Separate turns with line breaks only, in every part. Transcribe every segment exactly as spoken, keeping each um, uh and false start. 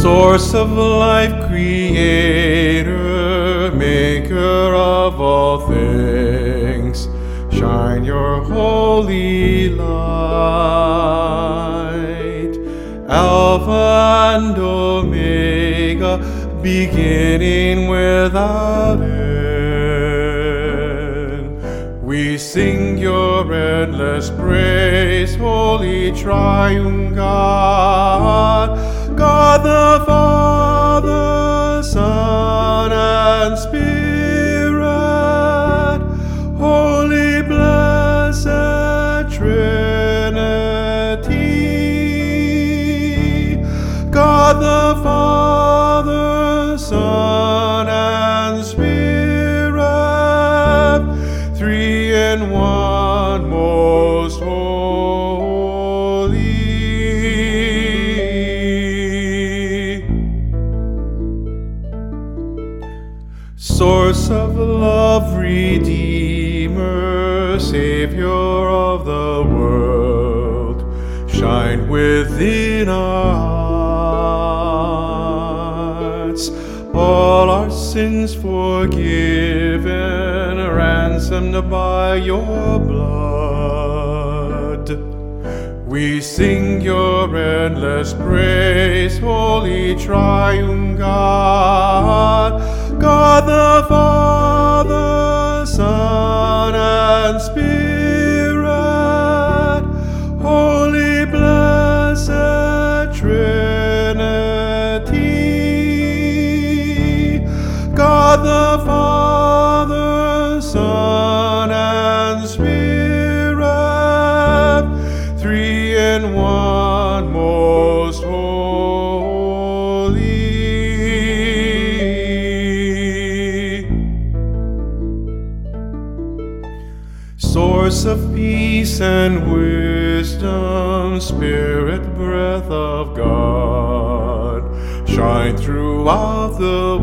Source of life, creator, maker of all things, shine your holy light. Alpha and Omega, beginning without end. We sing your endless praise, holy triune God, God the Father, Son, and Spirit, holy blessed Trinity. God the Father, Son, and Spirit, three in one, most holy. Source of love, Redeemer, Savior of the world, shine within our hearts. All our sins forgiven, ransomed by your blood. We sing your endless praise, holy triune God, God the Father, Son, and Spirit, holy blessed Trinity. God the Father, Son, and Spirit, three in one, most holy. Source of peace and wisdom, Spirit, breath of God, shine throughout the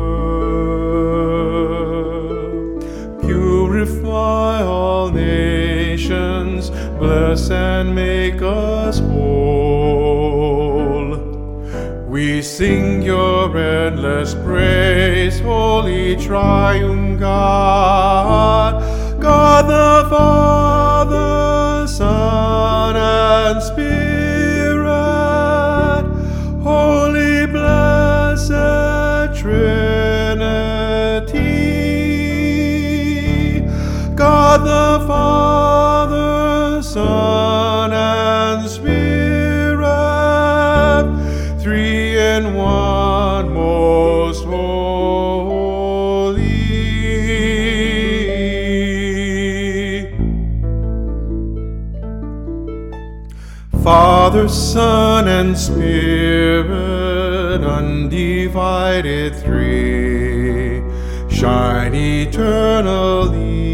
world. Purify all nations, bless and make us whole. We sing your endless praise, holy triune God, God the Father, Son, and Spirit, holy blessed Trinity. God the Father, Son, and Spirit, three in one, most holy. Father, Son, and Spirit, undivided three, shine eternally.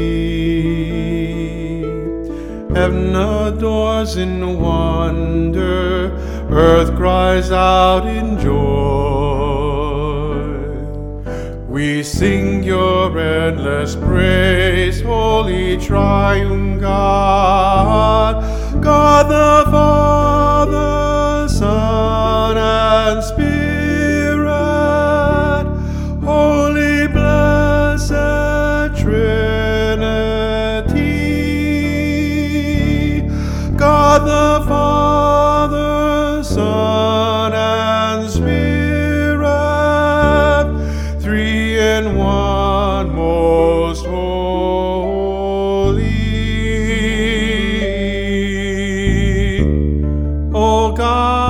Heaven adores in wonder, earth cries out in joy. We sing your endless praise, holy triune God, God the Father, Son, and Spirit, holy blessed Trinity. God the Father, Son, and Spirit, three in one, most holy. O God,